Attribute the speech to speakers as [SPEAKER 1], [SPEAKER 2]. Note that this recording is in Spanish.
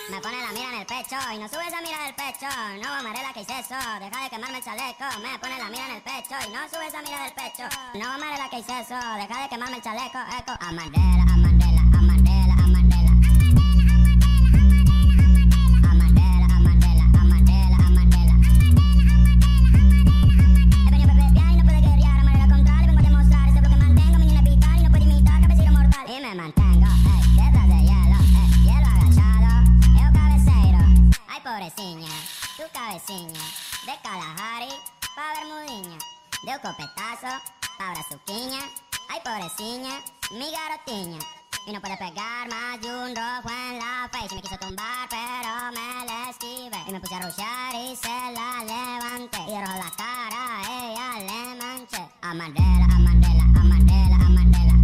[SPEAKER 1] Me pone la mira en el pecho y no sube esa mira del pecho. No, Amarela, ¿qué hice eso? Deja de quemarme el chaleco. Me pone la mira en el pecho y no sube esa mira del pecho. No, Amarela, ¿qué hice eso? Deja de quemarme el chaleco. Eco. Amarela, Amarela, Amarela, Amarela. Amarela, Amarela, Amarela, Amarela. He venido a beber y no puede guerrear. Amarela contra y vengo a demostrar ese bloque mantengo. Mi niña epical y no puede imitar cabecero mortal. Y me mantengo, detrás de hielo, hielo agachado. Eu cabeceiro, ay pobreciña, tu cabeciña. De Kalahari pa' Bermudiña. De un copetazo pa' Brazuquiña. Ay pobreciña, mi garotiña. Y no puede pegar más de un rojo en la face. Y me quiso tumbar pero me la esquivé. Y me puse a rushear y se la levanté. Y de rojo la cara a ella le manché. Amarela, Amarela, Amarela, Amarela.